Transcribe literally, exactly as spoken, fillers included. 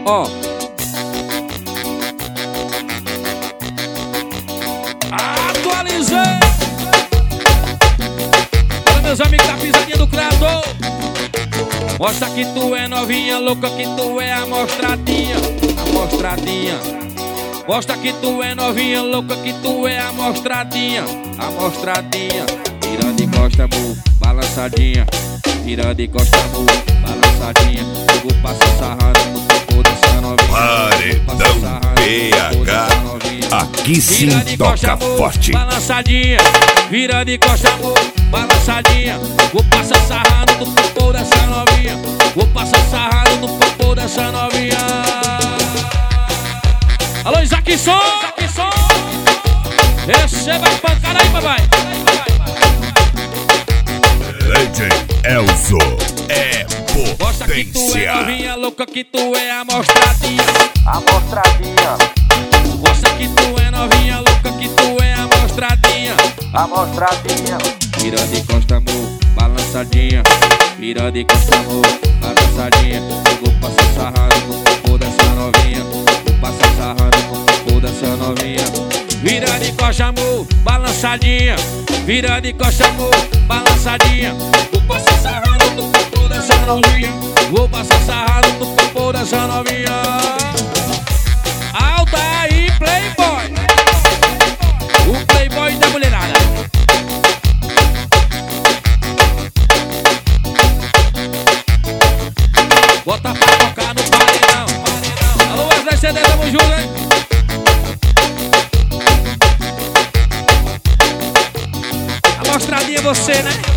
Ó. Atualizei. Olha meus amigos da pisadinha do criador. Mostra que tu é novinha, louca que tu é amostradinha. Amostradinha. Mostra que tu é novinha, louca que tu é amostradinha. Amostradinha. Vira de costa, amor, balançadinha. Vira de costa, amor, balançadinha. Eu vou passar sarrando no corpo dessa novinha. Paredão P H. Aqui sim toca forte. Balançadinha. Vira de costa, amor, balançadinha. Vou passar sarrando no corpo dessa novinha. Vou passar sarrando no corpo dessa novinha. Alô, Isaac Som! Receba a pancada aí, papai! Legend Elzo é Mostra que tu é potência. novinha, louca que tu é amostradinha. Amostradinha, Mostra que tu é novinha, louca que tu é amostradinha. amostradinha, Vira de costa, amor, balançadinha. Vira de costa, amor, balançadinha. Eu vou passar sarrando no corpo dessa novinha. Vou passar sarrando no corpo dessa novinha. Vira de costa, amor, balançadinha. Vira de costa, amor, balançadinha. Vou passar sarrando no corpo dessa novinha. Vou passar sarrando no corpo dessa novinha. Alta aí, playboy. O playboy da mulherada. Bota pra tocar no paredão. Alô, Wesley C D, tamo junto, hein? Amostradinha você, né?